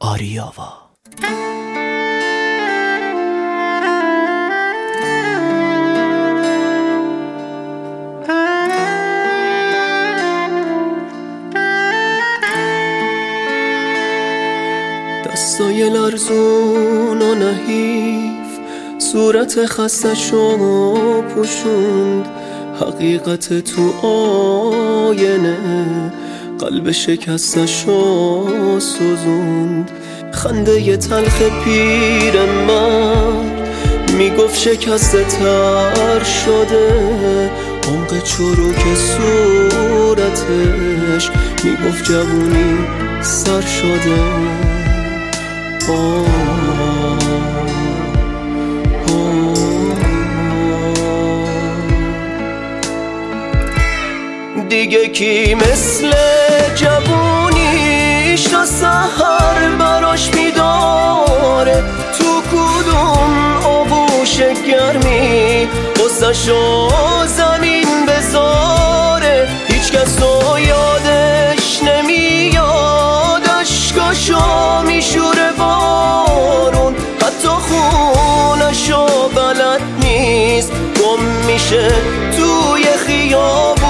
آریاوا. دستای لرزون و نحیف صورت خستشو پوشوند، حقیقت تو آینه قلب شکستشو سوزوند. خنده تلخ پیر مرد میگفت شکسته تر شده، عمق چروک صورتش میگفت جوونی سر شده. دیگه کی مثل جوونیش تا سحر براش میداره، تو کدوم آغوش گرمی قصه‌شو زمین بذاره. هیچ کس رو یادش نمیاد، اشکاشو میشوره بارون، حتی خونشو بلد نیست، گم میشه توی خیابون.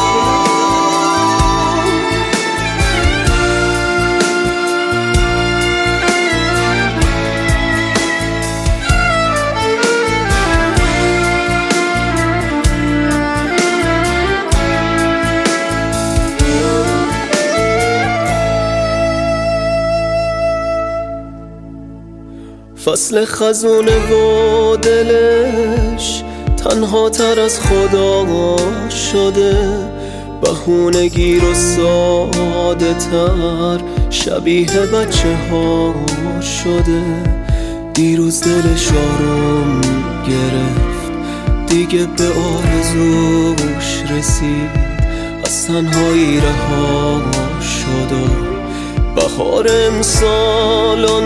فصل خزونه و دلش تنها تر از خدا شده، بهونه گیر و ساده تر شبیه بچه ها شده. دیروز دلش آروم گرفت، دیگه به آرزوش رسید، از تنهایی رها شد و بهار امسالو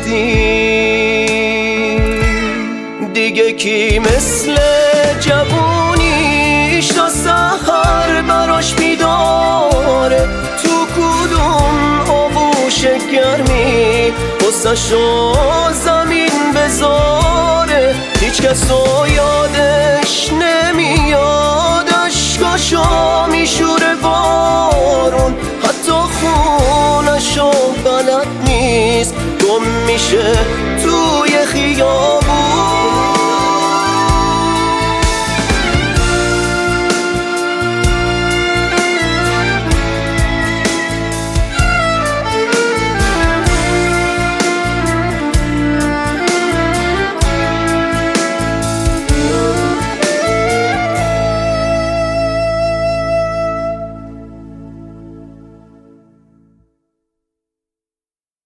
ندید. دیگه کی مثل جوونیش تا سحر براش میداره، تو کدوم آغوش گرمی قصه‌شو زمین بذاره. هیچ کس رو یادش نمیاد، اشکاشو میشوره بارون، حتی خونشو بلد نیست، گم میشه توی خیابون.